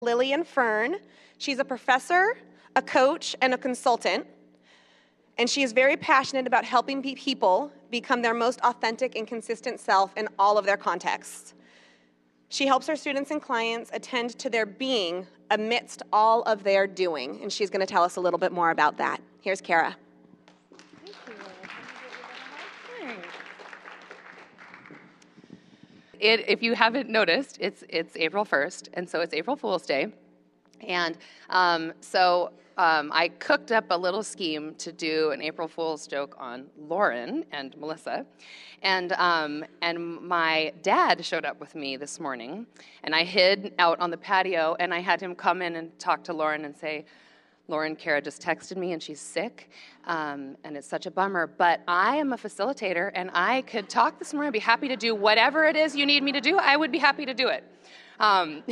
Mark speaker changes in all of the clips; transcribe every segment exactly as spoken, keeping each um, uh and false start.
Speaker 1: Lillian Fern. She's a professor, a coach, and a consultant. And she is very passionate about helping people become their most authentic and consistent self in all of their contexts. She helps her students and clients attend to their being amidst all of their doing. And she's going to tell us a little bit more about that. Here's Kara.
Speaker 2: Thank you. It, if you haven't noticed, it's it's April first, and so it's April Fool's Day. And um, so um, I cooked up a little scheme to do an April Fool's joke on Lauren and Melissa. And um, and my dad showed up with me this morning, and I hid out on the patio, and I had him come in and talk to Lauren and say, Lauren, Kara just texted me, and she's sick, um, and it's such a bummer, but I am a facilitator, and I could talk this morning. I'd be happy to do whatever it is you need me to do. I would be happy to do it. Um,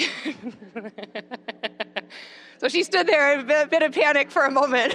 Speaker 2: so she stood there in a bit of panic for a moment.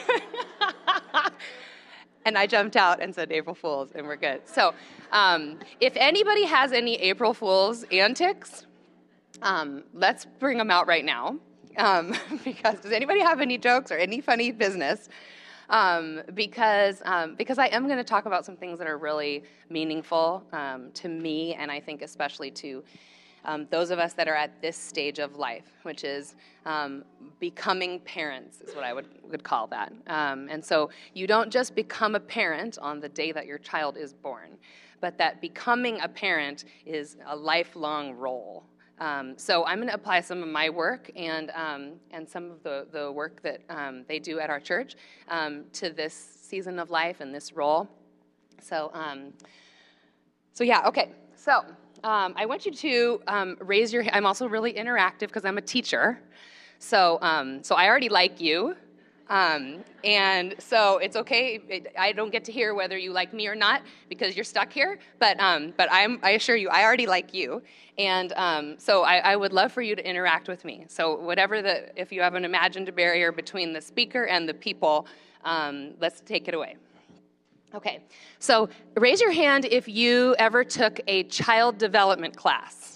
Speaker 2: And I jumped out and said April Fools, and we're good. So um, if anybody has any April Fools antics, um, let's bring them out right now. Um, because does anybody have any jokes or any funny business? Um, because um, because I am going to talk about some things that are really meaningful um, to me, and I think especially to um, those of us that are at this stage of life, which is um, becoming parents, is what I would, would call that. Um, and so you don't just become a parent on the day that your child is born, but that becoming a parent is a lifelong role. Um, so I'm going to apply some of my work and um, and some of the, the work that um, they do at our church um, to this season of life and this role. So um, so yeah, okay. So um, I want you to um, raise your. I'm also really interactive because I'm a teacher. So um, so I already like you. Um, and so it's okay. It, I don't get to hear whether you like me or not because you're stuck here. But um, but I'm, I assure you, I already like you. And um, so I, I would love for you to interact with me. So whatever the, if you have an imagined barrier between the speaker and the people, um, let's take it away. Okay. So raise your hand if you ever took a child development class.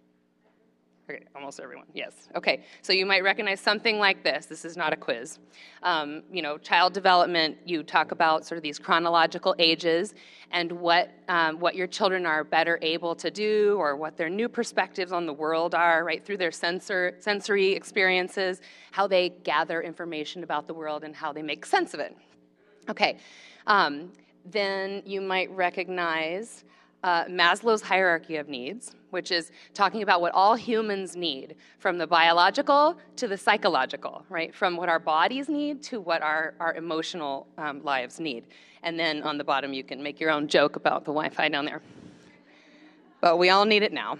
Speaker 2: Okay, almost everyone, yes. Okay, so you might recognize something like this. This is not a quiz. Um, you know, child development, you talk about sort of these chronological ages and what um, what your children are better able to do or what their new perspectives on the world are, right, through their sensor, sensory experiences, how they gather information about the world and how they make sense of it. Okay, um, then you might recognize Uh, Maslow's hierarchy of needs, which is talking about what all humans need, from the biological to the psychological, right? From what our bodies need to what our, our emotional um, lives need. And then on the bottom, you can make your own joke about the Wi-Fi down there. But we all need it now.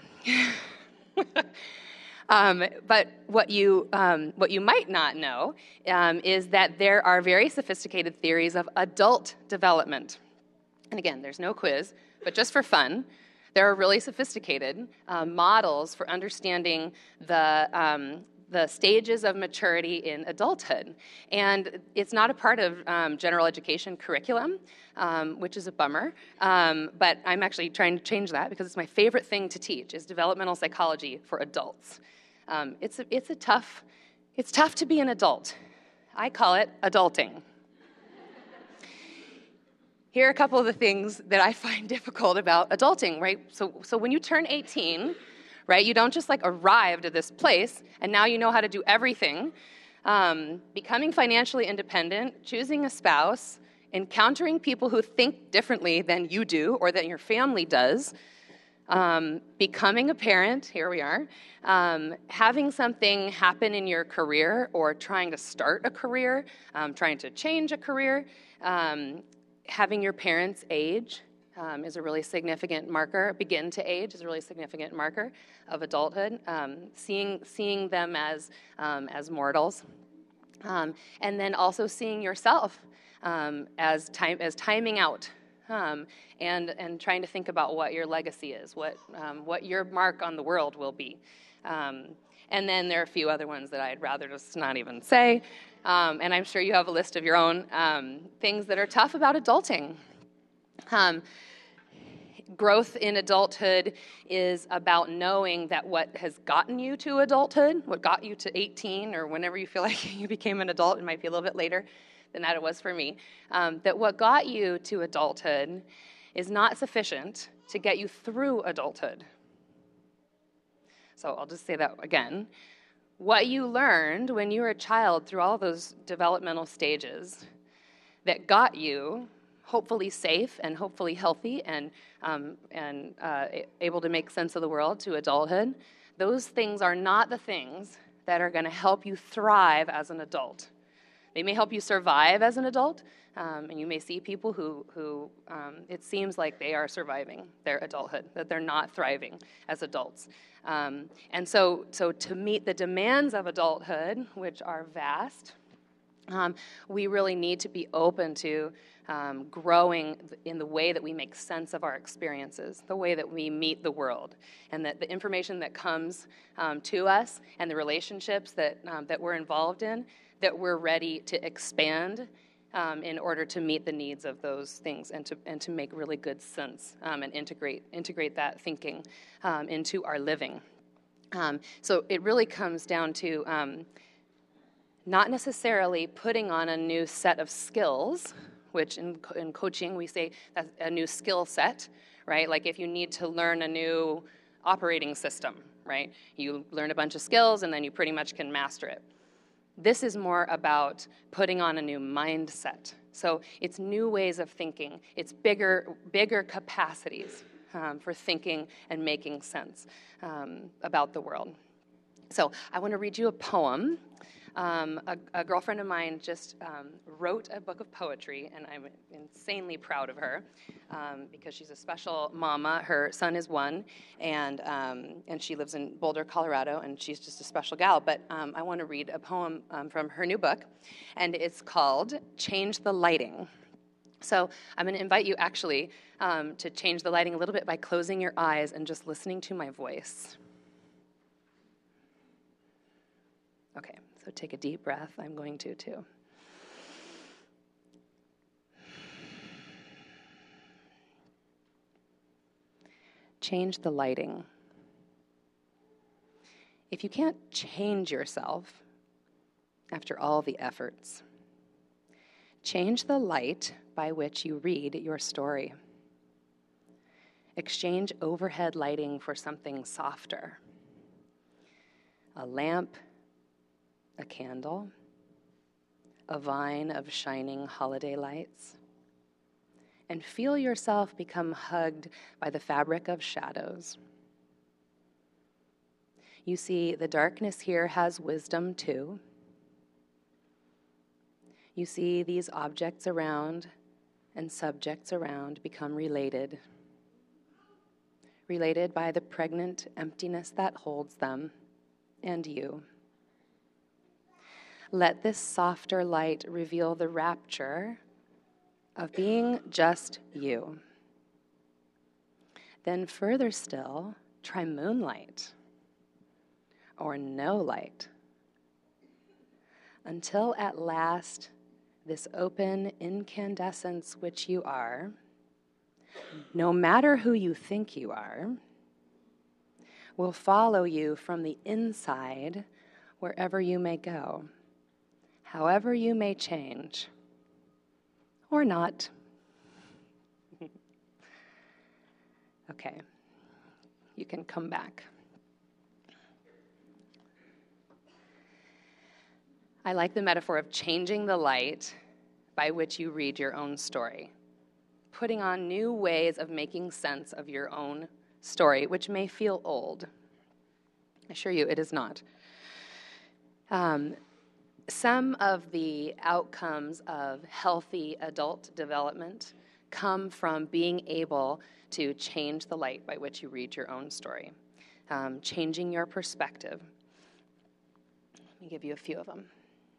Speaker 2: um, but what you, um, what you might not know um, is that there are very sophisticated theories of adult development. And again, there's no quiz. But just for fun, there are really sophisticated uh, models for understanding the um, the stages of maturity in adulthood. And it's not a part of um, general education curriculum, um, which is a bummer. Um, but I'm actually trying to change that because it's my favorite thing to teach is developmental psychology for adults. Um, it's a, it's a tough it's tough to be an adult. I call it adulting. Here are a couple of the things that I find difficult about adulting, right? So so when you turn eighteen, right, you don't just like arrive to this place and now you know how to do everything. Um, becoming financially independent, choosing a spouse, encountering people who think differently than you do or that your family does, um, becoming a parent, here we are, um, having something happen in your career or trying to start a career, um, trying to change a career, um, having your parents age um, is a really significant marker. Begin to age is a really significant marker of adulthood. Um, seeing seeing them as um, as mortals, um, and then also seeing yourself um, as time as timing out, um, and and trying to think about what your legacy is, what um, what your mark on the world will be. Um, and then there are a few other ones that I'd rather just not even say. Um, and I'm sure you have a list of your own um, things that are tough about adulting. Um, growth in adulthood is about knowing that what has gotten you to adulthood, what got you to eighteen, or whenever you feel like you became an adult, it might be a little bit later than that it was for me, um, that what got you to adulthood is not sufficient to get you through adulthood. So I'll just say that again. What you learned when you were a child through all those developmental stages that got you hopefully safe and hopefully healthy and, um, and uh, able to make sense of the world to adulthood, those things are not the things that are going to help you thrive as an adult. They may help you survive as an adult, um, and you may see people who, who um, it seems like they are surviving their adulthood, that they're not thriving as adults. Um, and so, so to meet the demands of adulthood, which are vast, um, we really need to be open to um, growing in the way that we make sense of our experiences, the way that we meet the world, and that the information that comes um, to us and the relationships that, um, that we're involved in, that we're ready to expand um, in order to meet the needs of those things and to and to make really good sense um, and integrate integrate that thinking um, into our living. Um, so it really comes down to um, not necessarily putting on a new set of skills, which in, in coaching we say that's a new skill set, right? Like if you need to learn a new operating system, right? You learn a bunch of skills and then you pretty much can master it. This is more about putting on a new mindset. So it's new ways of thinking. It's bigger, bigger capacities um, for thinking and making sense um, about the world. So I want to read you a poem. Um, a, a girlfriend of mine just um, wrote a book of poetry, and I'm insanely proud of her um, because she's a special mama. Her son is one, and um, and she lives in Boulder, Colorado, and she's just a special gal. But um, I want to read a poem um, from her new book, and it's called Change the Lighting. So I'm going to invite you actually um, to change the lighting a little bit by closing your eyes and just listening to my voice. Okay. So take a deep breath. I'm going to, too. Change the lighting. If you can't change yourself after all the efforts, change the light by which you read your story. Exchange overhead lighting for something softer. A lamp, a candle, a vine of shining holiday lights, and feel yourself become hugged by the fabric of shadows. You see, the darkness here has wisdom too. You see these objects around and subjects around become related, related by the pregnant emptiness that holds them and you. Let this softer light reveal the rapture of being just you. Then further still, try moonlight or no light, until at last this open incandescence which you are, no matter who you think you are, will follow you from the inside wherever you may go. However you may change, or not. Okay, you can come back. I like the metaphor of changing the light by which you read your own story, putting on new ways of making sense of your own story, which may feel old. I assure you it is not. Um, Some of the outcomes of healthy adult development come from being able to change the light by which you read your own story, um, changing your perspective. Let me give you a few of them.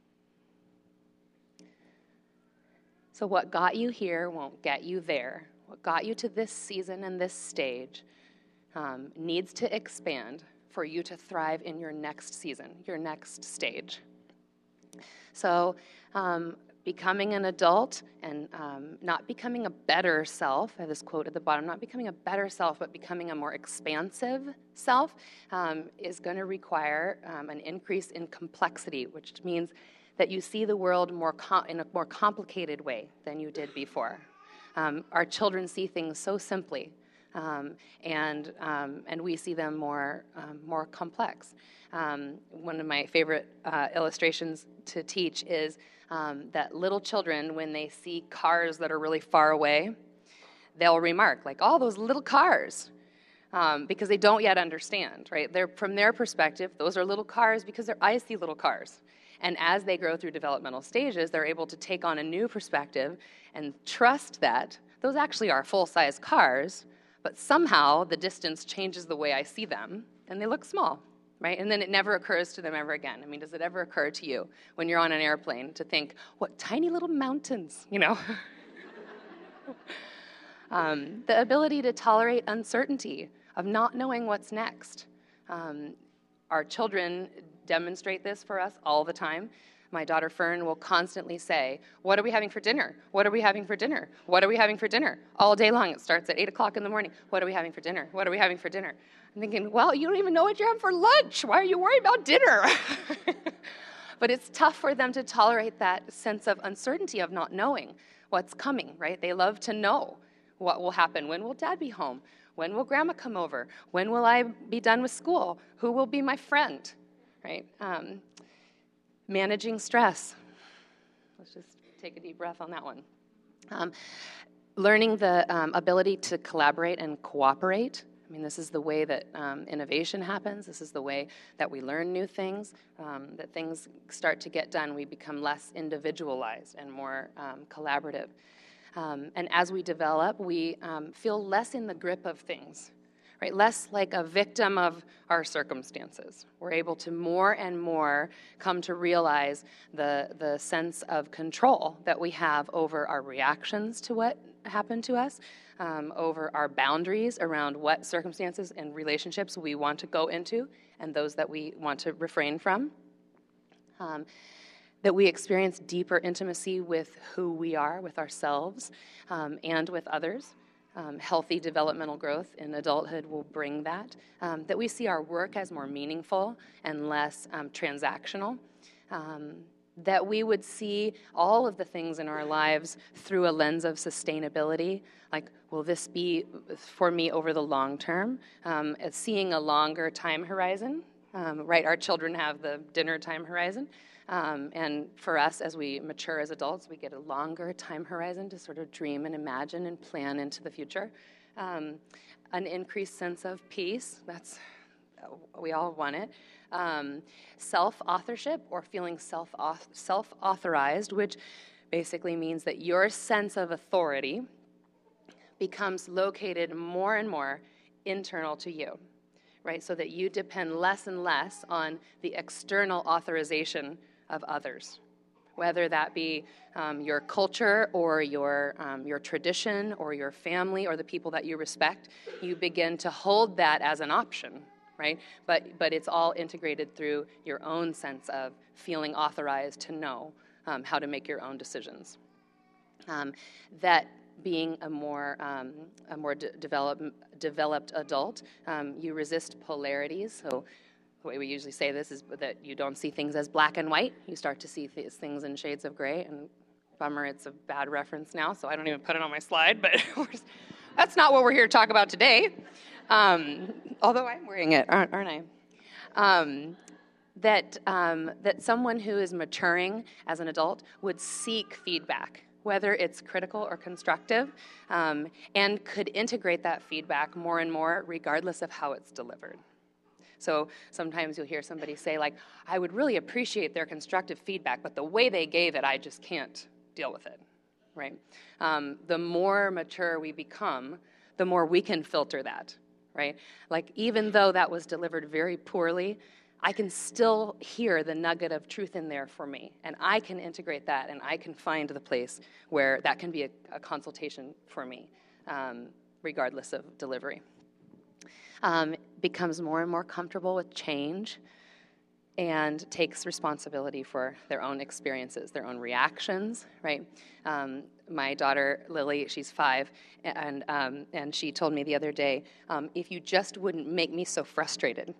Speaker 2: So what got you here won't get you there. What got you to this season and this stage um, needs to expand for you to thrive in your next season, your next stage. So um, becoming an adult and um, not becoming a better self, I have this quote at the bottom, not becoming a better self, but becoming a more expansive self um, is going to require um, an increase in complexity, which means that you see the world more com- in a more complicated way than you did before. Um, our children see things so simply, um, and um, and we see them more um, more complex. Um, one of my favorite uh, illustrations to teach is um, that little children, when they see cars that are really far away, they'll remark, like, "Oh, those little cars," um, because they don't yet understand, right? They're, from their perspective, those are little cars because their eyes see little cars. And as they grow through developmental stages, they're able to take on a new perspective and trust that those actually are full-size cars, but somehow the distance changes the way I see them, and they look small, right? And then it never occurs to them ever again. I mean, does it ever occur to you when you're on an airplane to think, what tiny little mountains, you know? um, the ability to tolerate uncertainty, of not knowing what's next. Um, our children demonstrate this for us all the time. My daughter Fern will constantly say, "What are we having for dinner? What are we having for dinner? What are we having for dinner?" All day long. It starts at eight o'clock in the morning. "What are we having for dinner? What are we having for dinner?" I'm thinking, well, you don't even know what you're having for lunch. Why are you worried about dinner? But it's tough for them to tolerate that sense of uncertainty of not knowing what's coming, right? They love to know what will happen. When will Dad be home? When will Grandma come over? When will I be done with school? Who will be my friend? Right? Um, managing stress. Let's just take a deep breath on that one. Um, learning the um, ability to collaborate and cooperate. I mean, this is the way that um, innovation happens. This is the way that we learn new things, um, that things start to get done. We become less individualized and more um, collaborative. Um, and as we develop, we um, feel less in the grip of things. Right, less like a victim of our circumstances. We're able to more and more come to realize the, the sense of control that we have over our reactions to what happened to us, um, over our boundaries around what circumstances and relationships we want to go into and those that we want to refrain from. Um, that we experience deeper intimacy with who we are, with ourselves, um, and with others. Um, healthy developmental growth in adulthood will bring that, um, that we see our work as more meaningful and less um, transactional, um, that we would see all of the things in our lives through a lens of sustainability, like, will this be for me over the long term? Um, seeing a longer time horizon, um, right? Our children have the dinner time horizon. Um, and for us, as we mature as adults, we get a longer time horizon to sort of dream and imagine and plan into the future. Um, an increased sense of peace, that's, we all want it. Um, self-authorship, or feeling self self-authorized, which basically means that your sense of authority becomes located more and more internal to you, right? So that you depend less and less on the external authorization of others, whether that be um, your culture or your um, your tradition or your family or the people that you respect. You begin to hold that as an option, right? But but it's all integrated through your own sense of feeling authorized to know um, how to make your own decisions. Um, that being a more um, a more de- develop, developed adult, um, you resist polarities. So the way we usually say this is that you don't see things as black and white. You start to see th- things in shades of gray. And bummer, it's a bad reference now, so I don't even put it on my slide. But that's not what we're here to talk about today. Um, although I'm wearing it, aren't, aren't I? Um, that um, that someone who is maturing as an adult would seek feedback, whether it's critical or constructive, um, and could integrate that feedback more and more regardless of how it's delivered. So sometimes you'll hear somebody say, like, I would really appreciate their constructive feedback, but the way they gave it, I just can't deal with it, right? Um, the more mature we become, the more we can filter that, right? Like, even though that was delivered very poorly, I can still hear the nugget of truth in there for me, and I can integrate that, and I can find the place where that can be a, a consultation for me, um, regardless of delivery. Um, becomes more and more comfortable with change. and takes responsibility for their own experiences, their own reactions, right? Um, my daughter, Lily, she's five, and, um, and she told me the other day, um, if you just wouldn't make me so frustrated.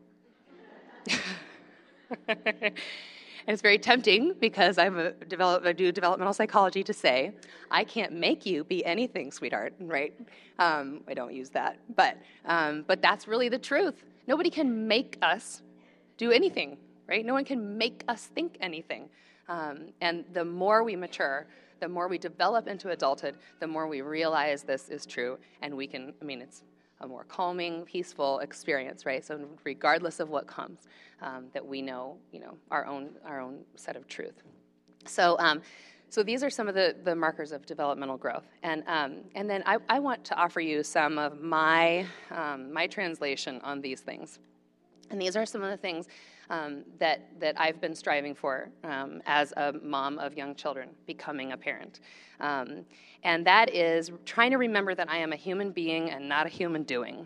Speaker 2: And it's very tempting because I'm a develop, I do developmental psychology to say, I can't make you be anything, sweetheart, right? Um, I don't use that, but um, but that's really the truth. Nobody can make us do anything, right? No one can make us think anything. Um, and the more we mature, the more we develop into adulthood, the more we realize this is true, and we can, I mean, it's a more calming, peaceful experience, right? So regardless of what comes, um, that we know, you know, our own our own set of truth. So, um, so these are some of the, the markers of developmental growth, and um, and then I, I want to offer you some of my um, my translation on these things, and these are some of the things um, that that I've been striving for um, as a mom of young children, becoming a parent. Um, and that is trying to remember that I am a human being and not a human doing.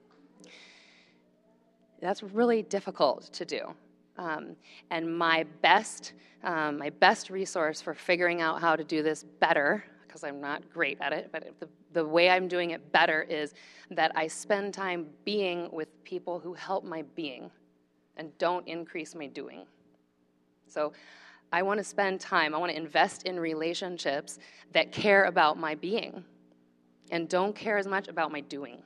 Speaker 2: That's really difficult to do. Um, and my best, um, my best resource for figuring out how to do this better, because I'm not great at it, but the, the way I'm doing it better is that I spend time being with people who help my being and don't increase my doing. So I want to spend time, I want to invest in relationships that care about my being and don't care as much about my doing.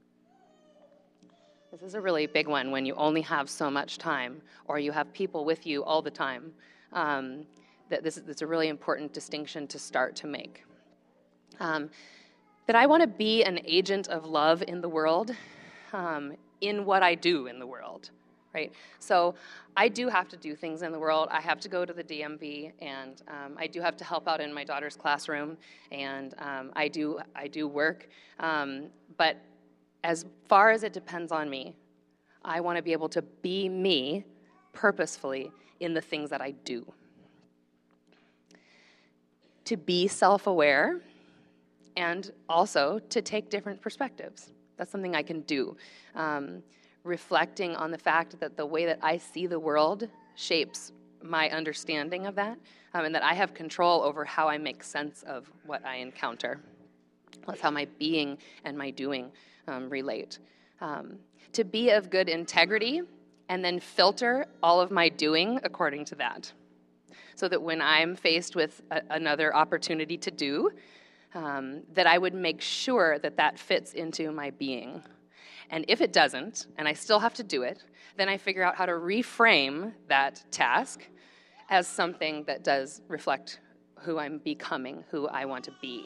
Speaker 2: This is a really big one when you only have so much time or you have people with you all the time. Um, that this is it's a really important distinction to start to make. Um, that I want to be an agent of love in the world, um, in what I do in the world. Right, so I do have to do things in the world. I have to go to the D M V, and um, I do have to help out in my daughter's classroom, and um, I do I do work. Um, but as far as it depends on me, I want to be able to be me purposefully in the things that I do. To be self-aware, and also to take different perspectives. That's something I can do. Um, reflecting on the fact that the way that I see the world shapes my understanding of that, um, and that I have control over how I make sense of what I encounter. That's how my being and my doing um, relate. Um, to be of good integrity and then filter all of my doing according to that. So that when I'm faced with a, another opportunity to do, um, that I would make sure that that fits into my being. And if it doesn't, and I still have to do it, then I figure out how to reframe that task as something that does reflect who I'm becoming, who I want to be.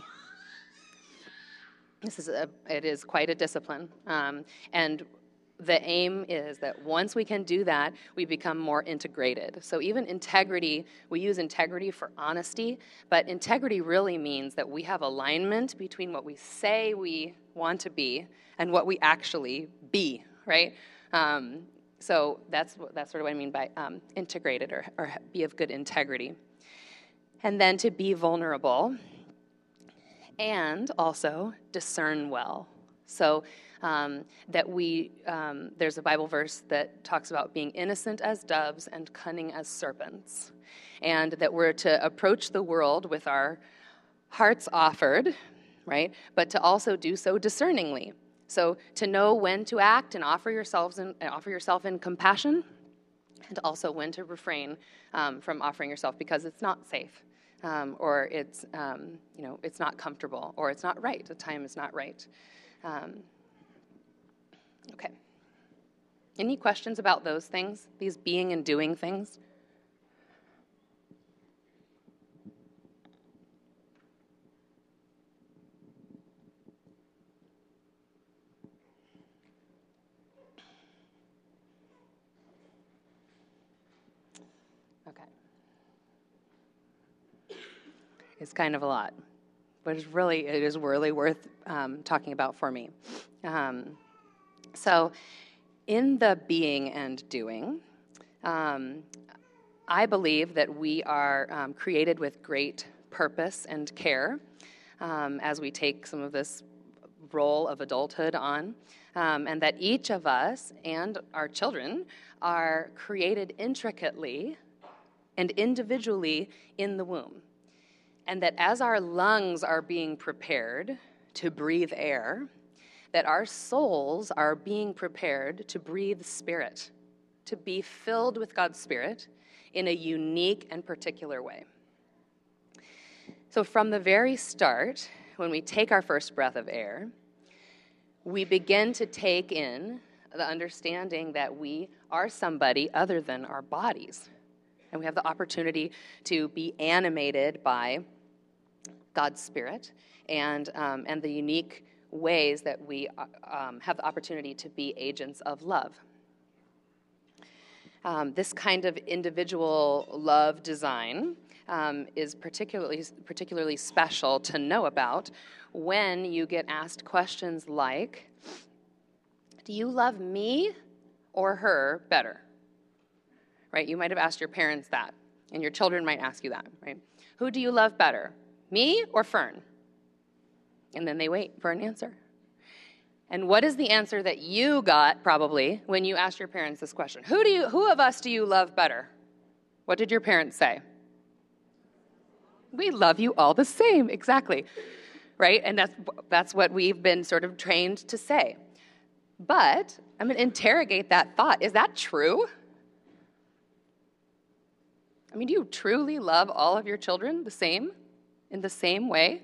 Speaker 2: This is a, it is quite a discipline. Um, and the aim is that once we can do that, we become more integrated. So even integrity, we use integrity for honesty, but integrity really means that we have alignment between what we say we want to be and what we actually be, right? Um, so that's that's sort of what I mean by um, integrated or, or be of good integrity. And then to be vulnerable and also discern well. So um, that we, um, there's a Bible verse that talks about being innocent as doves and cunning as serpents. And that we're to approach the world with our hearts offered, right? But to also do so discerningly. So to know when to act and offer yourselves in, offer yourself in compassion, and also when to refrain um, from offering yourself because it's not safe, um, or it's um, you know it's not comfortable, or it's not right. The time is not right. Um, okay. Any questions about those things? These being and doing things? It's kind of a lot, but it's really, it is really worth um, talking about for me. Um, so in the being and doing, um, I believe that we are um, created with great purpose and care um, as we take some of this role of adulthood on, um, and that each of us and our children are created intricately and individually in the womb. And that as our lungs are being prepared to breathe air, that our souls are being prepared to breathe spirit, to be filled with God's Spirit in a unique and particular way. So from the very start, when we take our first breath of air, we begin to take in the understanding that we are somebody other than our bodies. And we have the opportunity to be animated by God's Spirit and, um, and the unique ways that we um, have the opportunity to be agents of love. Um, this kind of individual love design um, is particularly particularly special to know about when you get asked questions like, do you love me or her better? Right? You might have asked your parents that, and your children might ask you that, right? Who do you love better, me or Fern? And then they wait for an answer. And what is the answer that you got, probably, when you asked your parents this question? Who do you, who of us do you love better? What did your parents say? We love you all the same, exactly, right? And that's, that's what we've been sort of trained to say. But I'm going to interrogate that thought. Is that true? I mean, do you truly love all of your children the same, in the same way?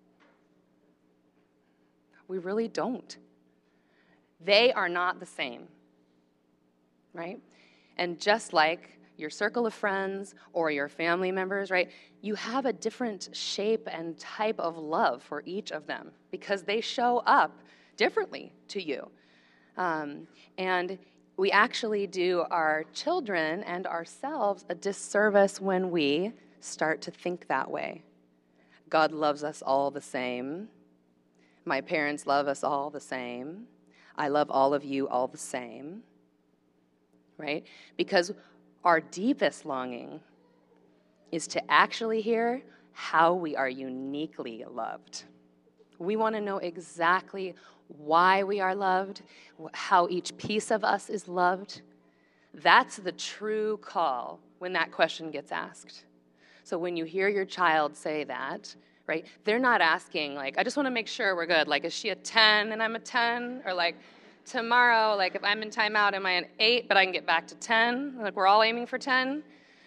Speaker 2: We really don't. They are not the same, right? And just like your circle of friends or your family members, right, you have a different shape and type of love for each of them because they show up differently to you. Um, and we actually do our children and ourselves a disservice when we start to think that way. God loves us all the same. My parents love us all the same. I love all of you all the same, right? Because our deepest longing is to actually hear how we are uniquely loved. We want to know exactly why we are loved, how each piece of us is loved. That's the true call when that question gets asked. So when you hear your child say that, right, they're not asking, like, I just want to make sure we're good. Like, is she a ten and I'm a ten? Or like, tomorrow, like, if I'm in timeout, am I an eight, but I can get back to ten? Like, we're all aiming for ten?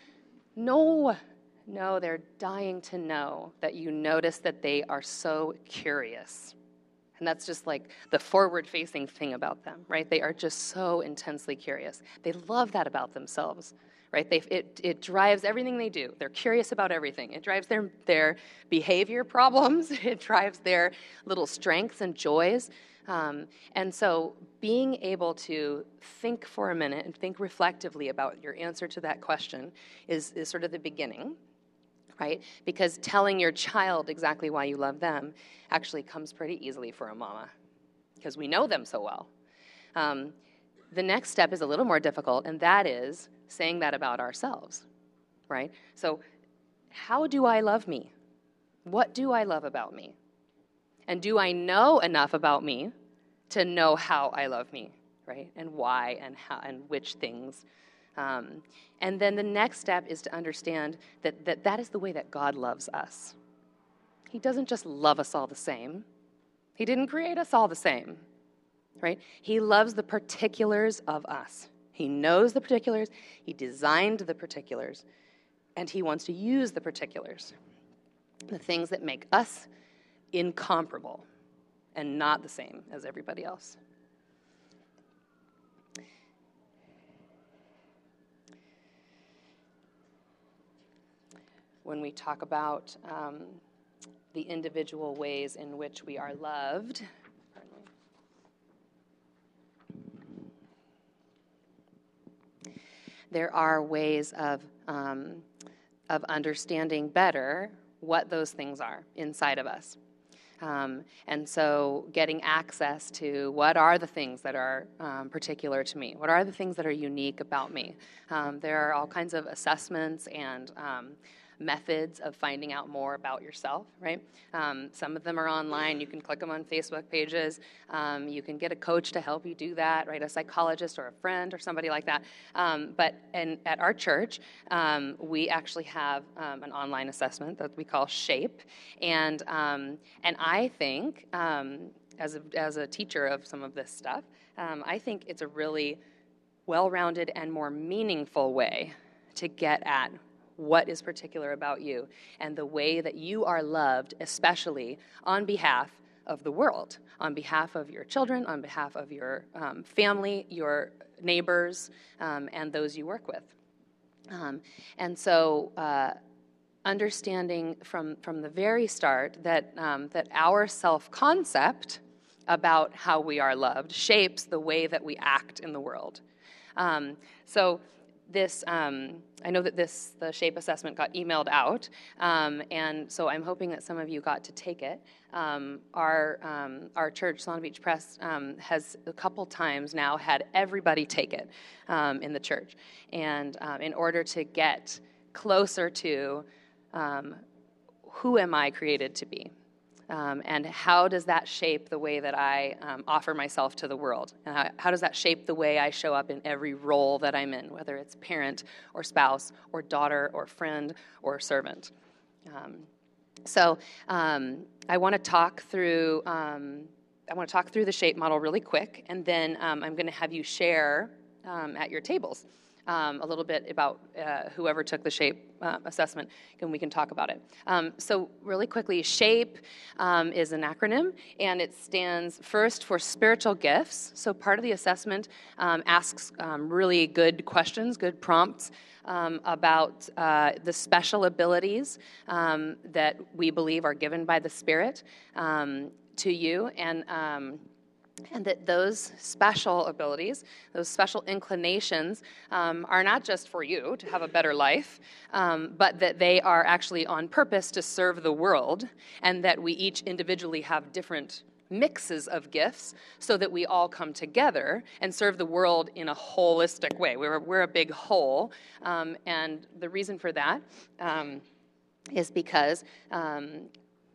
Speaker 2: No. No, they're dying to know that you notice that they are so curious. And that's just like the forward-facing thing about them, right? They are just so intensely curious. They love that about themselves, right? They, it, it drives everything they do. They're curious about everything. It drives their, their behavior problems. It drives their little strengths and joys. Um, and so being able to think for a minute and think reflectively about your answer to that question is, is sort of the beginning, right? Because telling your child exactly why you love them actually comes pretty easily for a mama because we know them so well. Um, the next step is a little more difficult, and that is saying that about ourselves, right? So how do I love me? What do I love about me? And do I know enough about me to know how I love me, right? And why and how and which things. Um, and then the next step is to understand that, that that is the way that God loves us. He doesn't just love us all the same. He didn't create us all the same, right? He loves the particulars of us. He knows the particulars. He designed the particulars. And he wants to use the particulars, the things that make us incomparable and not the same as everybody else. When we talk about um, the individual ways in which we are loved, there are ways of um, of understanding better what those things are inside of us. Um, and so getting access to what are the things that are um, particular to me? What are the things that are unique about me? Um, there are all kinds of assessments and um, methods of finding out more about yourself, right? Um, some of them are online. You can click them on Facebook pages. Um, you can get a coach to help you do that, right? A psychologist or a friend or somebody like that. Um, but and at our church, um, we actually have um, an online assessment that we call SHAPE. And, um, and I think, um, as a, as a teacher of some of this stuff, um, I think it's a really well-rounded and more meaningful way to get at what is particular about you and the way that you are loved, especially on behalf of the world, on behalf of your children, on behalf of your um, family, your neighbors, um, and those you work with. Um, and so uh, understanding from, from the very start that, um, that our self-concept about how we are loved shapes the way that we act in the world. Um, so this, um, I know that this, the SHAPE assessment got emailed out, um, and so I'm hoping that some of you got to take it. Um, our, um, our church, Solana Beach Press, um, has a couple times now had everybody take it um, in the church, and um, in order to get closer to um, who am I created to be? Um, and how does that shape the way that I um, offer myself to the world? And how, how does that shape the way I show up in every role that I'm in, whether it's parent or spouse or daughter or friend or servant? Um, so um, I want to talk through um, I want to talk through the SHAPE model really quick, and then um, I'm going to have you share um, at your tables Um, a little bit about uh, whoever took the SHAPE uh, assessment, and we can talk about it. Um, so really quickly, SHAPE um, is an acronym, and it stands first for spiritual gifts. So part of the assessment um, asks um, really good questions, good prompts um, about uh, the special abilities um, that we believe are given by the Spirit um, to you, and um, And that those special abilities, those special inclinations, um, are not just for you to have a better life, um, but that they are actually on purpose to serve the world, and that we each individually have different mixes of gifts so that we all come together and serve the world in a holistic way. We're, we're a big whole, um, and the reason for that um, is because um,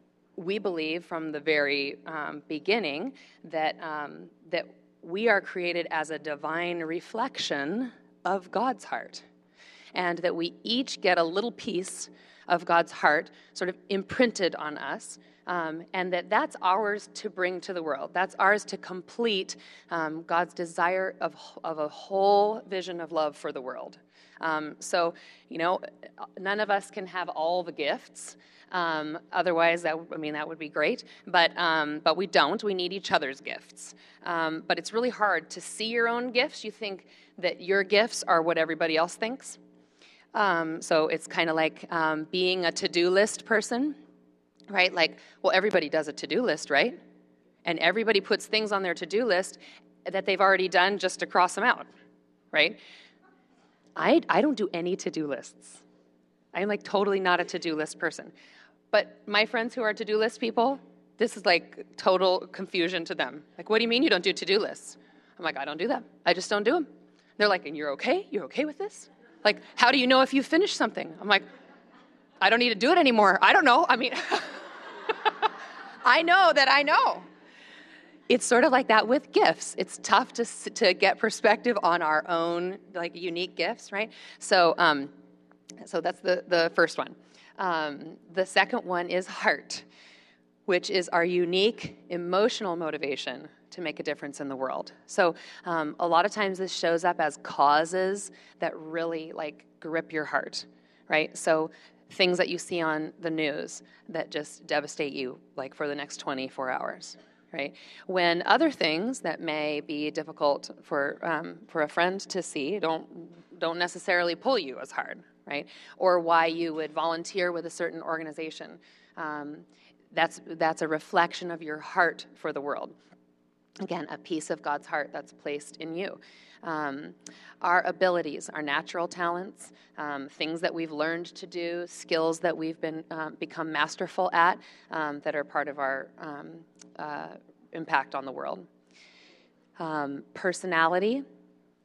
Speaker 2: we believe from the very um, beginning that um, that we are created as a divine reflection of God's heart, and that we each get a little piece of God's heart sort of imprinted on us, um, and that that's ours to bring to the world. That's ours to complete um, God's desire of, of a whole vision of love for the world. Um, so, you know, none of us can have all the gifts. Um, otherwise, that I mean, that would be great. But um, but we don't. We need each other's gifts. Um, but it's really hard to see your own gifts. You think that your gifts are what everybody else thinks. Um, so it's kind of like um, being a to-do list person, right? Like, well, everybody does a to-do list, right? And everybody puts things on their to-do list that they've already done just to cross them out, right? I, I don't do any to-do lists. I'm like totally not a to-do list person. But my friends who are to-do list people, this is like total confusion to them. Like, what do you mean you don't do to-do lists? I'm like, I don't do them. I just don't do them. They're like, and you're okay? You're okay with this? Like, how do you know if you finished something? I'm like, I don't need to do it anymore. I don't know. I mean, I know that I know. It's sort of like that with gifts. It's tough to to get perspective on our own like unique gifts, right? So, um, so that's the the first one. Um, the second one is heart, which is our unique emotional motivation to make a difference in the world. So, um, a lot of times this shows up as causes that really like grip your heart, right? So, things that you see on the news that just devastate you, like for the next twenty-four hours. Right? When other things that may be difficult for um, for a friend to see don't don't necessarily pull you as hard, right? Or why you would volunteer with a certain organization. Um, that's that's a reflection of your heart for the world. Again, a piece of God's heart that's placed in you. Um, our abilities, our natural talents, um, things that we've learned to do, skills that we've been um, become masterful at, um, that are part of our um, uh, impact on the world. Um, personality,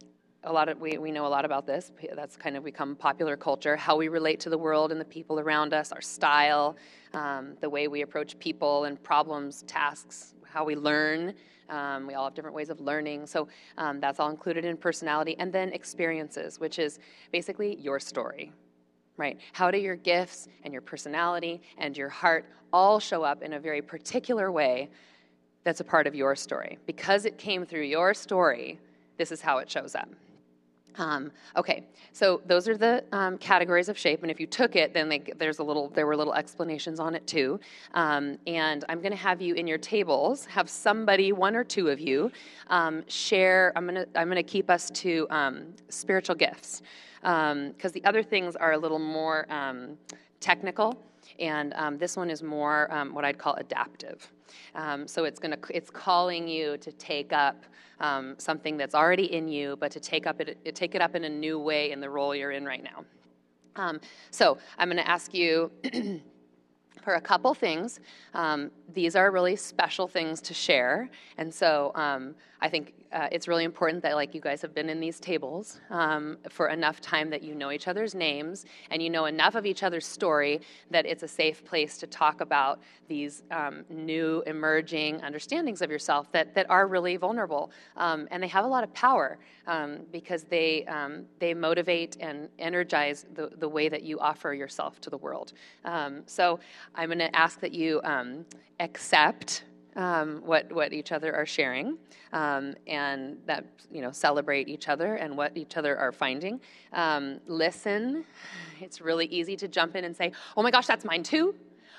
Speaker 2: a lot of we, we know a lot about this. That's kind of become popular culture, how we relate to the world and the people around us, our style, um, the way we approach people and problems, tasks, how we learn. Um, we all have different ways of learning. So um, that's all included in personality. And then experiences, which is basically your story, right? How do your gifts and your personality and your heart all show up in a very particular way that's a part of your story? Because it came through your story, this is how it shows up. Um, okay, so those are the um, categories of shape, and if you took it, then they, there's a little, there were little explanations on it too. Um, and I'm going to have you in your tables have somebody, one or two of you, um, share. I'm going to I'm going to keep us to um, spiritual gifts, because um, the other things are a little more um, technical, and um, this one is more um, what I'd call adaptive. Um, so it's going to it's calling you to take up um, something that's already in you, but to take up it take it up in a new way in the role you're in right now. Um, so I'm going to ask you for a couple things. Um, these are really special things to share, and so um, I think uh, it's really important that like you guys have been in these tables um, for enough time that you know each other's names and you know enough of each other's story that it's a safe place to talk about these um, new emerging understandings of yourself that that are really vulnerable, um, and they have a lot of power um, because they um, they motivate and energize the the way that you offer yourself to the world. Um, so I'm going to ask that you um, accept um, what what each other are sharing, um, and that you know celebrate each other and what each other are finding. Um, listen. It's really easy to jump in and say, "Oh my gosh, that's mine too,"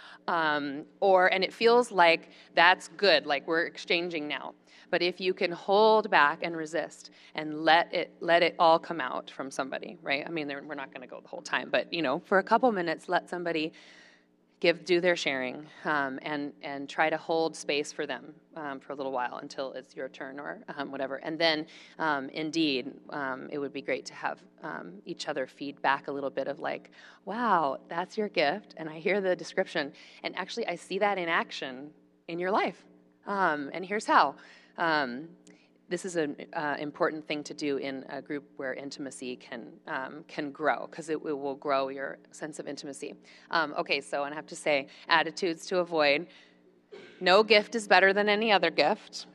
Speaker 2: um, or and it feels like that's good, like we're exchanging now. But if you can hold back and resist and let it let it all come out from somebody, right? I mean, we're not going to go the whole time, but you know, for a couple minutes, let somebody give do their sharing um, and and try to hold space for them um, for a little while until it's your turn or um, whatever. And then, um, indeed, um, it would be great to have um, each other feedback a little bit of like, wow, that's your gift, and I hear the description, and actually I see that in action in your life. Um, and here's how. Um, This is an uh, important thing to do in a group where intimacy can um, can grow, because it, it will grow your sense of intimacy. Um, okay, so and I have to say, attitudes to avoid. No gift is better than any other gift,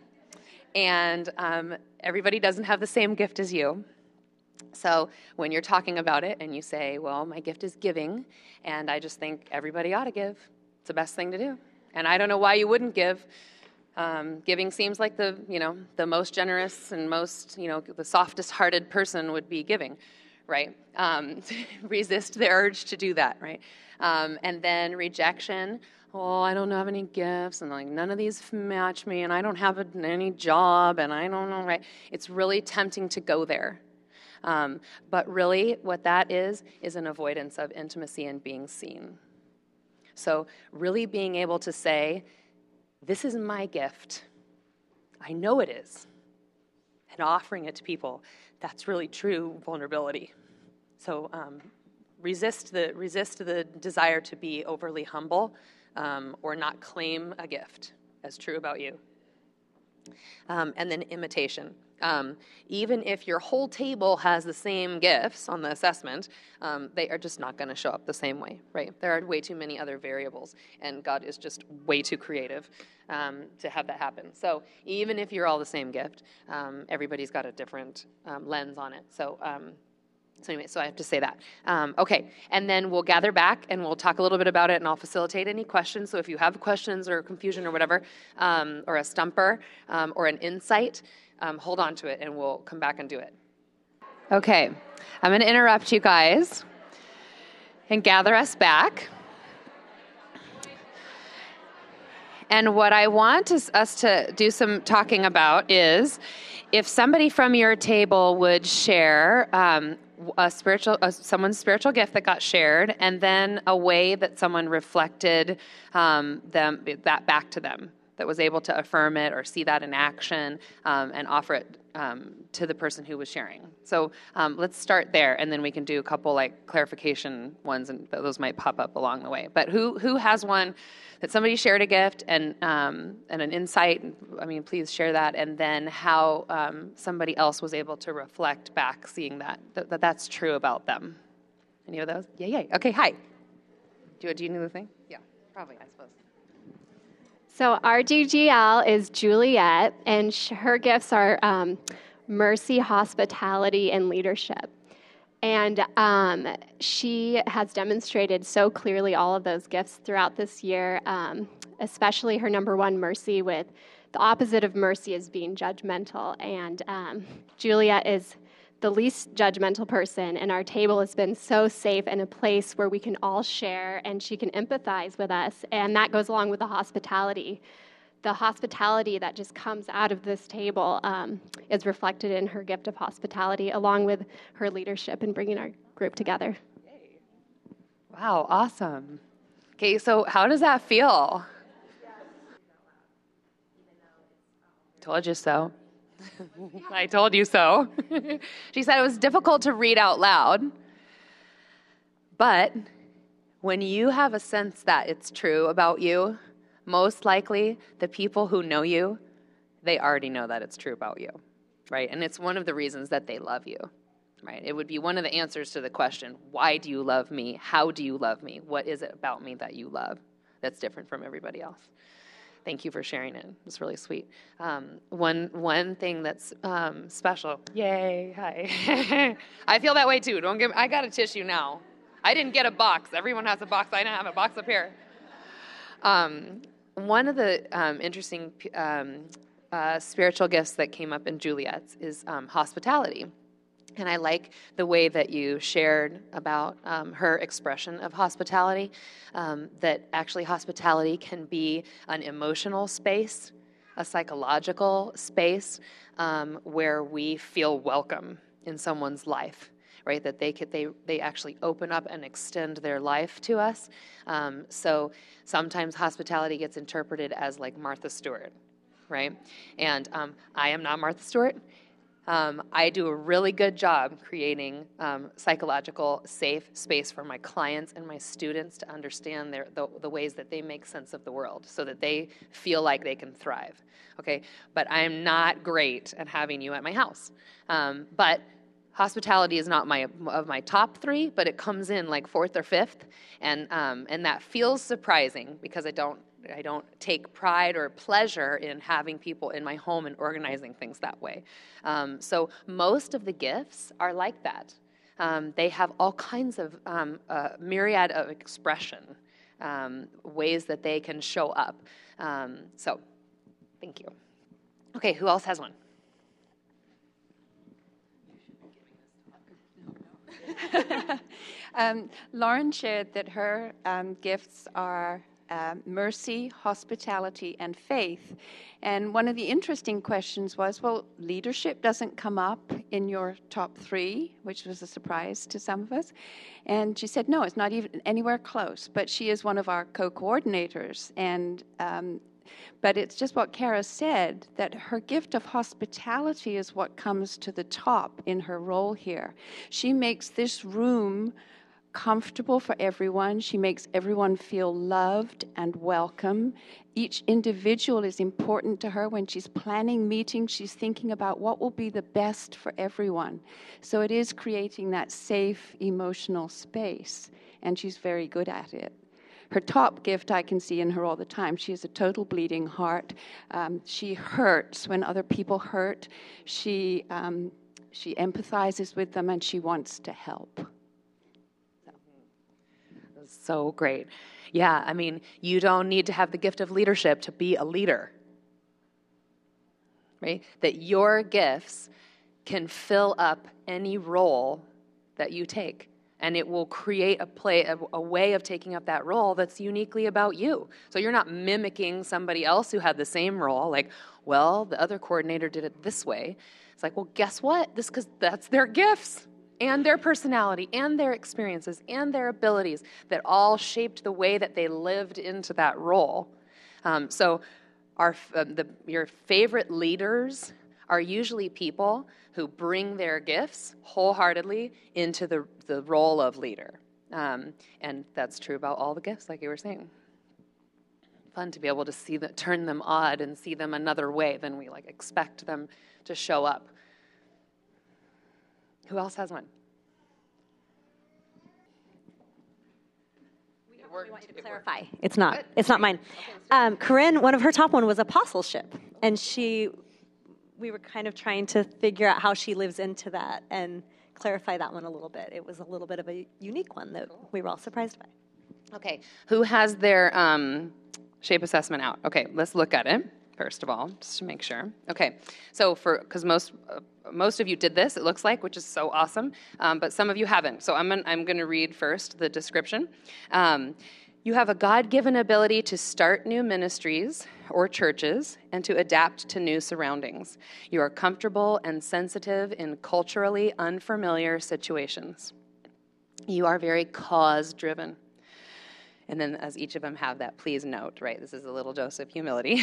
Speaker 2: and um, everybody doesn't have the same gift as you. So when you're talking about it and you say, well, my gift is giving, and I just think everybody ought to give, it's the best thing to do. And I don't know why you wouldn't give. Um, giving seems like the, you know, the most generous and most, you know, the softest-hearted person would be giving, right? Um, resist the urge to do that, right? Um, and then rejection. Oh, I don't have any gifts, and like none of these match me, and I don't have a, any job, and I don't know, right? It's really tempting to go there. Um, but really, what that is is an avoidance of intimacy and being seen. So really being able to say, this is my gift. I know it is. And offering it to people, that's really true vulnerability. So um, resist the resist the desire to be overly humble um, or not claim a gift as true about you. Um, and then imitation. Um, even if your whole table has the same gifts on the assessment, um, they are just not going to show up the same way, right? There are way too many other variables, and God is just way too creative um, to have that happen. So even if you're all the same gift, um, everybody's got a different um, lens on it. So um, so anyway, so I have to say that. Um, okay, and then we'll gather back, and we'll talk a little bit about it, and I'll facilitate any questions. So if you have questions or confusion or whatever, um, or a stumper um, or an insight, Um, hold on to it, and we'll come back and do it. Okay, I'm going to interrupt you guys and gather us back. And what I want is us to do some talking about is if somebody from your table would share um, a spiritual, uh, someone's spiritual gift that got shared, and then a way that someone reflected um, them that back to them. that was able to affirm it or see that in action um, and offer it um, to the person who was sharing. So um, let's start there, and then we can do a couple like clarification ones, and those might pop up along the way. But who who has one that somebody shared a gift and um, and an insight? I mean, please share that, and then how um, somebody else was able to reflect back, seeing that, that that that's true about them. Any of those? Yeah, yeah. Okay, hi. Do you, do you know the thing? Yeah, probably, I suppose.
Speaker 3: So our D G L is Juliet, and sh- her gifts are um, mercy, hospitality, and leadership. And um, she has demonstrated so clearly all of those gifts throughout this year, um, especially her number one, mercy, with the opposite of mercy is being judgmental. And um, Juliet is the least judgmental person, and our table has been so safe and a place where we can all share, and she can empathize with us, and that goes along with the hospitality. The hospitality that just comes out of this table um, is reflected in her gift of hospitality, along with her leadership in bringing our group together.
Speaker 2: Wow, awesome. Okay, so how does that feel? Told you so. I told you so. She said it was difficult to read out loud, but when you have a sense that it's true about you, most likely the people who know you, they already know that it's true about you, right? And it's one of the reasons that they love you, right? It would be one of the answers to the question, why do you love me? How do you love me? What is it about me that you love that's different from everybody else? Thank you for sharing it. It's really sweet. Um, one one thing that's um, special. Yay! Hi. I feel that way too. Don't give. I got a tissue now. I didn't get a box. Everyone has a box. I didn't have a box up here. Um, one of the um, interesting um, uh, spiritual gifts that came up in Juliet's is um, hospitality. And I like the way that you shared about um, her expression of hospitality, um, that actually hospitality can be an emotional space, a psychological space um, where we feel welcome in someone's life, right? That they could, they they actually open up and extend their life to us. Um, so sometimes hospitality gets interpreted as like Martha Stewart, right? And um, I am not Martha Stewart. Um, I do a really good job creating um, psychological safe space for my clients and my students to understand their, the, the ways that they make sense of the world so that they feel like they can thrive, okay? But I am not great at having you at my house. Um, but hospitality is not my of my top three, but it comes in like fourth or fifth, and um, and that feels surprising because I don't I don't take pride or pleasure in having people in my home and organizing things that way. Um, so most of the gifts are like that. Um, they have all kinds of um, uh, myriad of expression, um, ways that they can show up. Um, so thank you. Okay, who else has one?
Speaker 4: um, Lauren shared that her um, gifts are uh, mercy, hospitality, and faith. And one of the interesting questions was, well, leadership doesn't come up in your top three, which was a surprise to some of us. And she said, no, it's not even anywhere close. But she is one of our co-coordinators. And um, But it's just what Kara said, that her gift of hospitality is what comes to the top in her role here. She makes this room comfortable for everyone. She makes everyone feel loved and welcome. Each individual is important to her. When she's planning meetings, she's thinking about what will be the best for everyone. So it is creating that safe emotional space, and she's very good at it. Her top gift I can see in her all the time. She has a total bleeding heart. Um, she hurts when other people hurt. She um, she empathizes with them, and she wants to help. So.
Speaker 2: so great. Yeah, I mean, you don't need to have the gift of leadership to be a leader, right? That your gifts can fill up any role that you take. And it will create a play, a, a way of taking up that role that's uniquely about you. So you're not mimicking somebody else who had the same role, like, well, the other coordinator did it this way. It's like, well, guess what? This because that's their gifts and their personality and their experiences and their abilities that all shaped the way that they lived into that role. Um, so our, uh, the, your favorite leaders are usually people who bring their gifts wholeheartedly into the, the role of leader. Um, and that's true about all the gifts, like you were saying. Fun to be able to see that, turn them odd and see them another way than we like expect them to show up. Who else has one?
Speaker 5: We want you to clarify. It's not. It's not mine. Um, Corinne, one of her top one was apostleship, and she, we were kind of trying to figure out how she lives into that and clarify that one a little bit. It was a little bit of a unique one that we were all surprised by.
Speaker 2: Okay, who has their um, shape assessment out? Okay, let's look at it first of all, just to make sure. Okay, so for because most uh, most of you did this, it looks like, which is so awesome, um, but some of you haven't. So I'm gonna, I'm going to read first the description. Um, you have a God-given ability to start new ministries or churches and to adapt to new surroundings. You are comfortable and sensitive in culturally unfamiliar situations. You are very cause-driven. And then as each of them have that, please note, right, this is a little dose of humility.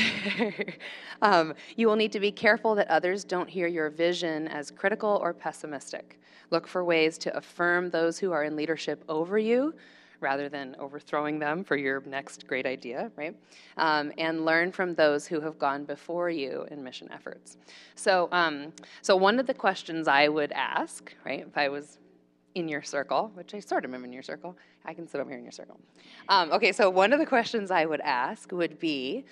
Speaker 2: um, you will need to be careful that others don't hear your vision as critical or pessimistic. Look for ways to affirm those who are in leadership over you rather than overthrowing them for your next great idea, right? Um, and learn from those who have gone before you in mission efforts. So, um, so one of the questions I would ask, right, if I was in your circle, which I sort of am in your circle. I can sit over here in your circle. Um, okay, so one of the questions I would ask would be,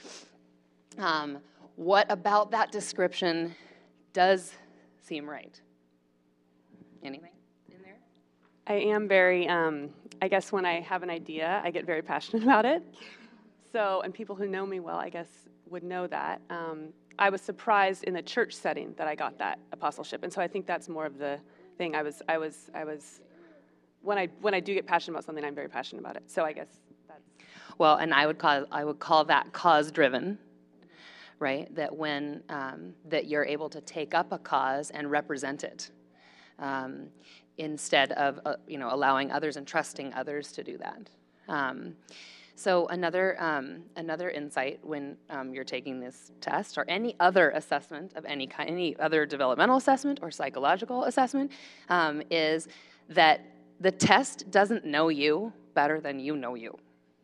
Speaker 2: um, what about that description does seem right? Anything in there?
Speaker 6: I am very, um, I guess when I have an idea, I get very passionate about it. So, and people who know me well, I guess, would know that. Um, I was surprised in the church setting that I got that apostleship. And so I think that's more of the thing. I was, I was, I was, when I when I do get passionate about something, I'm very passionate about it. So I guess that's.
Speaker 2: Well, and I would call I would call that cause-driven, right? That when um, that you're able to take up a cause and represent it, um, instead of uh, you know allowing others and trusting others to do that. Um, So another um, another insight when um, you're taking this test or any other assessment of any kind, any other developmental assessment or psychological assessment, um, is that the test doesn't know you better than you know you.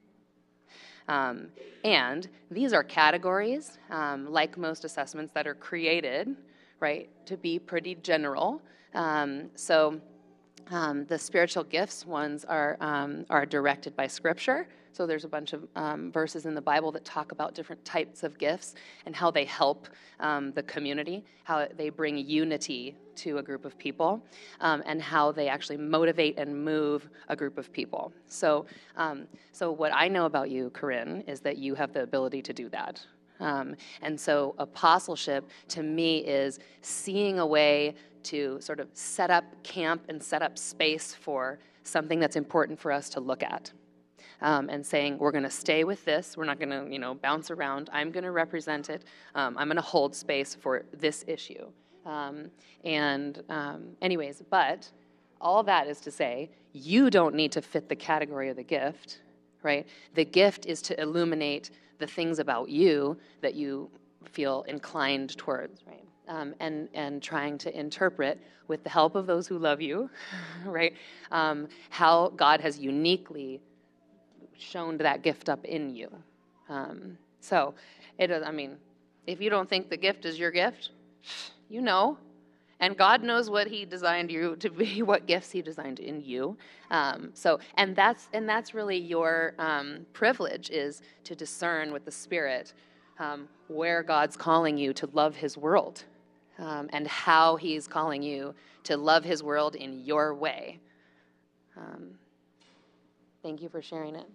Speaker 2: Um, and these are categories, um, like most assessments, that are created, right, to be pretty general. Um, so um, the spiritual gifts ones are um, are directed by Scripture. So there's a bunch of um, verses in the Bible that talk about different types of gifts and how they help um, the community, how they bring unity to a group of people, um, and how they actually motivate and move a group of people. So, um, so what I know about you, Corinne, is that you have the ability to do that. Um, and so apostleship, to me, is seeing a way to sort of set up camp and set up space for something that's important for us to look at. Um, and saying, we're going to stay with this. We're not going to, you know, bounce around. I'm going to represent it. Um, I'm going to hold space for this issue. Um, and um, anyways, but all that is to say, you don't need to fit the category of the gift, right? The gift is to illuminate the things about you that you feel inclined towards, right? Um, and, and trying to interpret, with the help of those who love you, right, um, how God has uniquely shown that gift up in you. Um, so, it, I mean, if you don't think the gift is your gift, you know, and God knows what He designed you to be, what gifts He designed in you. Um, so, and that's and that's really your um, privilege, is to discern with the Spirit um, where God's calling you to love His world, um, and how He's calling you to love His world in your way. Um, thank you for sharing it.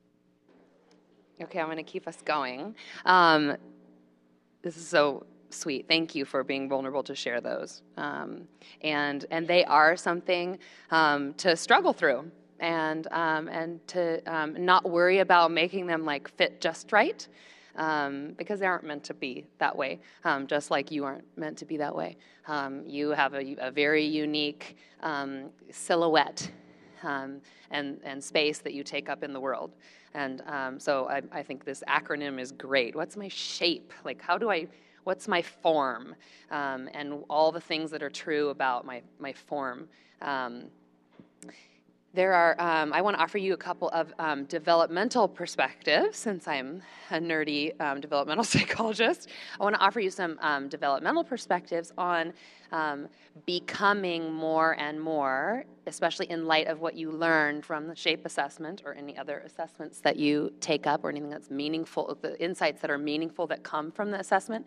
Speaker 2: Okay, I'm going to keep us going. Um, this is so sweet. Thank you for being vulnerable to share those. Um, and and they are something um, to struggle through, and um, and to um, not worry about making them like fit just right, um, because they aren't meant to be that way. Um, just like you aren't meant to be that way. Um, you have a, a very unique um, silhouette. um, and, and space that you take up in the world. And um, so I, I think this acronym is great. What's my shape? Like, how do I, what's my form? Um, and all the things that are true about my, my form. Um, There are, um, I want to offer you a couple of um, developmental perspectives, since I'm a nerdy um, developmental psychologist. I want to offer you some um, developmental perspectives on um, becoming more and more, especially in light of what you learned from the SHAPE assessment or any other assessments that you take up, or anything that's meaningful, the insights that are meaningful that come from the assessment.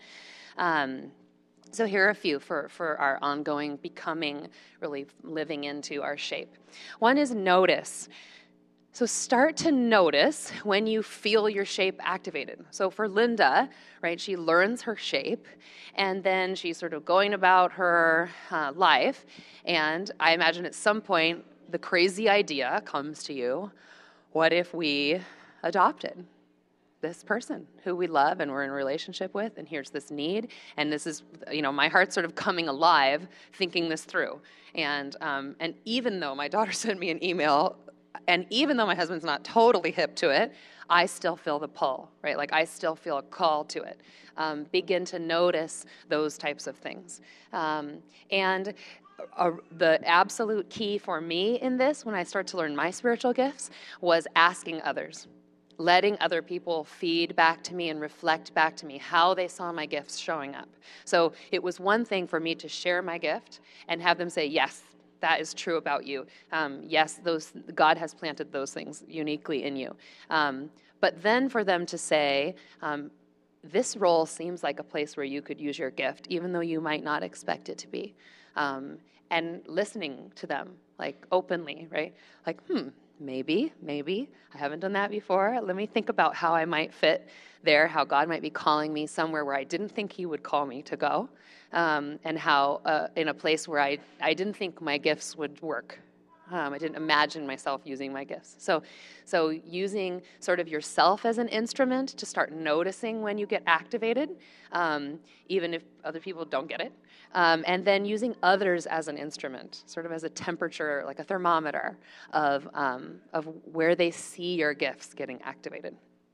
Speaker 2: Um, So here are a few for, for our ongoing becoming, really living into our shape. One is notice. So start to notice when you feel your shape activated. So for Linda, right, she learns her shape, and then she's sort of going about her uh, life, and I imagine at some point the crazy idea comes to you, what if we adopted this person who we love and we're in a relationship with, and here's this need, and this is, you know, my heart's sort of coming alive thinking this through. And um, and even though my daughter sent me an email, and even though my husband's not totally hip to it, I still feel the pull, right? Like I still feel a call to it. Um, begin to notice those types of things. Um, and uh, the absolute key for me in this, when I started to learn my spiritual gifts, was asking others. Letting other people feed back to me and reflect back to me how they saw my gifts showing up. So it was one thing for me to share my gift and have them say, yes, that is true about you. Um, yes, those God has planted those things uniquely in you. Um, but then for them to say, um, this role seems like a place where you could use your gift, even though you might not expect it to be. Um, and listening to them, like openly, right? Like, hmm, Maybe, maybe. I haven't done that before. Let me think about how I might fit there, how God might be calling me somewhere where I didn't think he would call me to go, um, and how uh, in a place where I, I didn't think my gifts would work. Um, I didn't imagine myself using my gifts. So, so using sort of yourself as an instrument to start noticing when you get activated, um, even if other people don't get it. Um, and then using others as an instrument, sort of as a temperature, like a thermometer of, um, of where they see your gifts getting activated.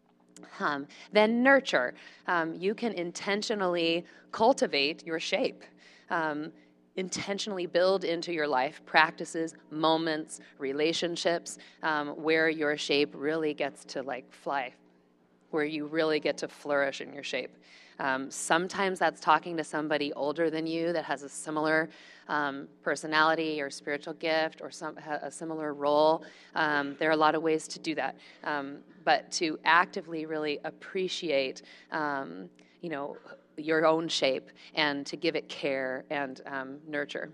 Speaker 2: Um, then nurture. Um, you can intentionally cultivate your shape. Um, intentionally build into your life practices, moments, relationships, um, where your shape really gets to like fly, where you really get to flourish in your shape. Um, sometimes that's talking to somebody older than you that has a similar um, personality or spiritual gift or some a similar role. Um, there are a lot of ways to do that, um, but to actively really appreciate, um, you know, your own shape and to give it care and um, nurture.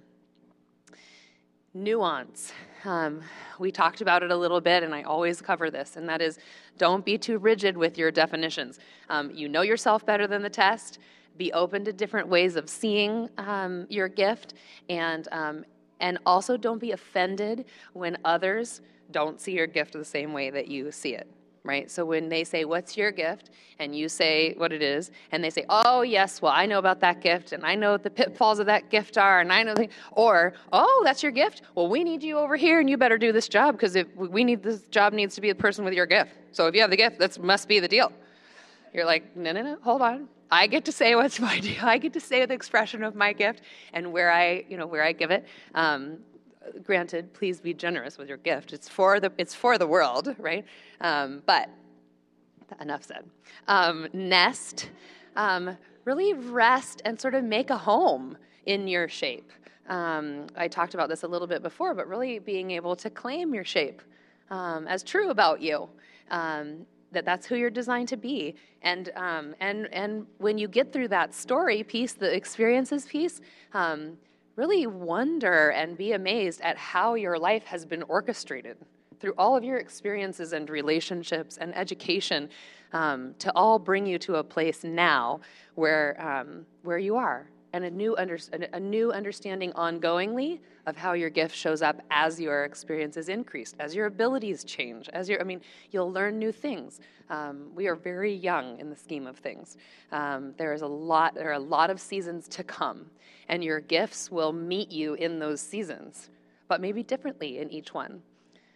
Speaker 2: Nuance. Um, we talked about it a little bit, and I always cover this, and that is don't be too rigid with your definitions. Um, you know yourself better than the test. Be open to different ways of seeing um, your gift, and um, and also don't be offended when others don't see your gift the same way that you see it. Right? So when they say, what's your gift? And you say what it is, and they say, oh, yes, well, I know about that gift, and I know what the pitfalls of that gift are, and I know, the, or, oh, that's your gift? Well, we need you over here, and you better do this job, because if we need this job needs to be the person with your gift. So if you have the gift, that must be the deal. You're like, no, no, no, hold on. I get to say what's my deal. I get to say the expression of my gift and where I, you know, where I give it. Um, Granted, please be generous with your gift. It's for the it's for the world, right? Um, but enough said. Um, nest, um, really rest and sort of make a home in your shape. Um, I talked about this a little bit before, but really being able to claim your shape um, as true about you. Um, that that's who you're designed to be. And um, and and when you get through that story piece, the experiences piece. Um, Really wonder and be amazed at how your life has been orchestrated through all of your experiences and relationships and education um, to all bring you to a place now where um, where you are, and a new under, a new understanding ongoingly of how your gift shows up as your experiences increase, as your abilities change, as your I mean, you'll learn new things. Um, we are very young in the scheme of things. Um, there is a lot. There are a lot of seasons to come, and your gifts will meet you in those seasons, but maybe differently in each one.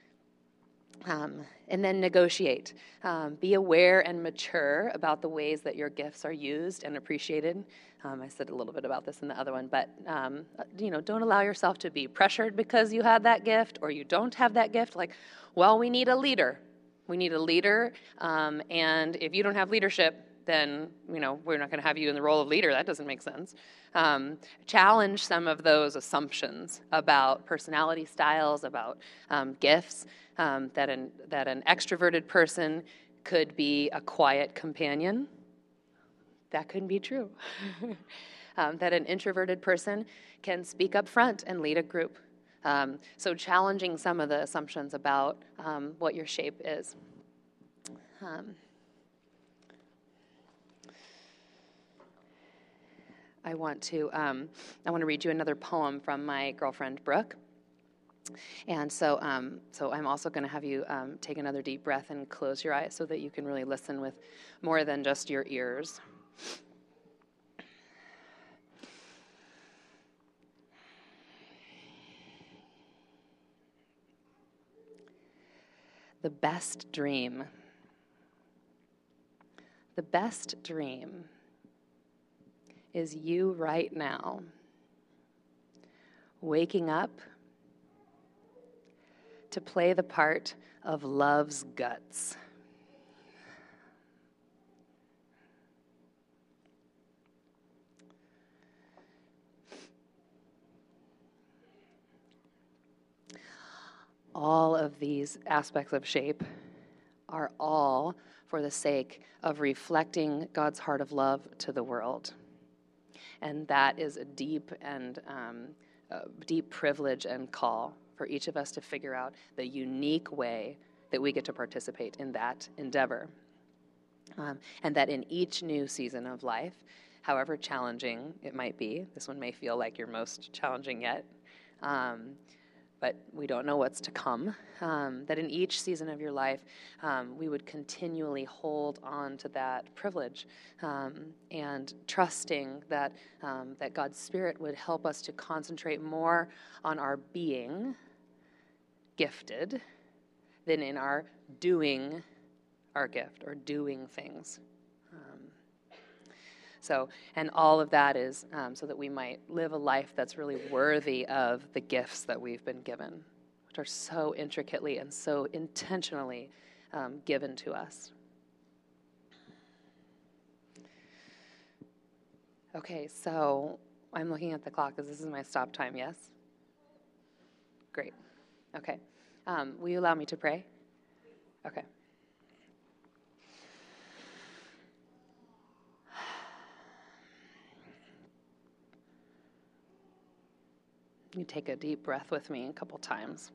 Speaker 2: Um, and then negotiate. Um, be aware and mature about the ways that your gifts are used and appreciated. Um, I said a little bit about this in the other one, but um, you know, don't allow yourself to be pressured because you have that gift or you don't have that gift. Like, well, we need a leader. We need a leader, um, and if you don't have leadership, then you know we're not going to have you in the role of leader. That doesn't make sense. Um, challenge some of those assumptions about personality styles, about um, gifts. Um, that an that an extroverted person could be a quiet companion. That couldn't be true. um, that an introverted person can speak up front and lead a group. Um, so challenging some of the assumptions about um, what your shape is. Um, I want to um, I want to read you another poem from my girlfriend Brooke. And so, um, so I'm also going to have you um, take another deep breath and close your eyes so that you can really listen with more than just your ears. The best dream. The best dream is you right now, waking up to play the part of love's guts. All of these aspects of shape are all for the sake of reflecting God's heart of love to the world. And that is a deep and um, a deep privilege and call for each of us to figure out the unique way that we get to participate in that endeavor. Um, and that in each new season of life, however challenging it might be, this one may feel like your most challenging yet, um, but we don't know what's to come, um, that in each season of your life, um, we would continually hold on to that privilege um, and trusting that, um, that God's Spirit would help us to concentrate more on our being gifted than in our doing our gift or doing things. Um, So, and all of that is um, so that we might live a life that's really worthy of the gifts that we've been given, which are so intricately and so intentionally um, given to us. Okay, so I'm looking at the clock because this is my stop time, yes? Great. Okay. Um, will you allow me to pray? Okay. You take a deep breath with me a couple times.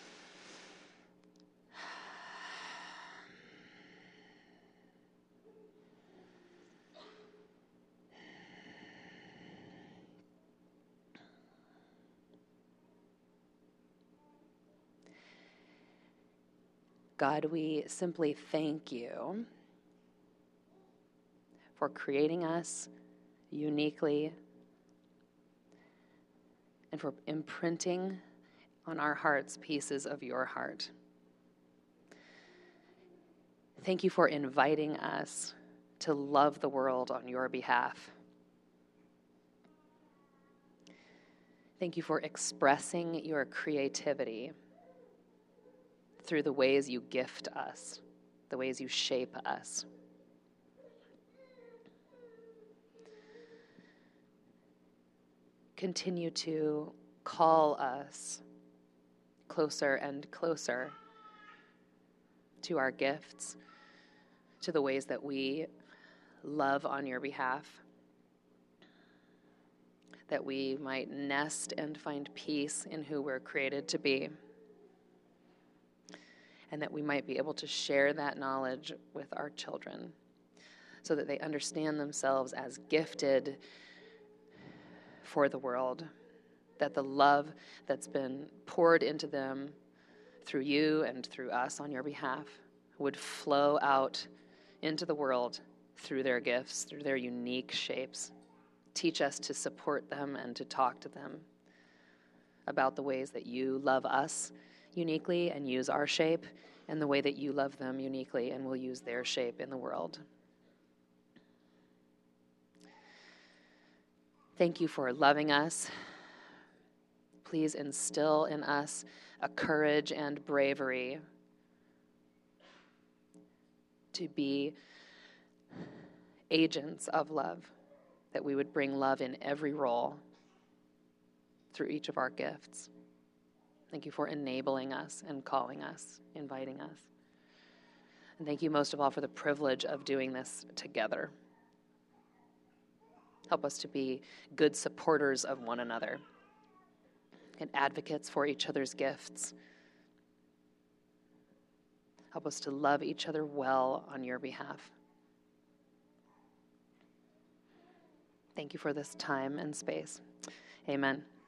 Speaker 2: God, we simply thank you for creating us uniquely and for imprinting on our hearts pieces of your heart. Thank you for inviting us to love the world on your behalf. Thank you for expressing your creativity through the ways you gift us, the ways you shape us. Continue to call us closer and closer to our gifts, to the ways that we love on your behalf, that we might nest and find peace in who we're created to be, and that we might be able to share that knowledge with our children so that they understand themselves as gifted for the world, that the love that's been poured into them through you and through us on your behalf would flow out into the world through their gifts, through their unique shapes. Teach us to support them and to talk to them about the ways that you love us uniquely and use our shape and the way that you love them uniquely and will use their shape in the world. Thank you for loving us. Please instill in us a courage and bravery to be agents of love, that we would bring love in every role through each of our gifts. Thank you for enabling us and calling us, inviting us. And thank you most of all for the privilege of doing this together. Help us to be good supporters of one another and advocates for each other's gifts. Help us to love each other well on your behalf. Thank you for this time and space. Amen.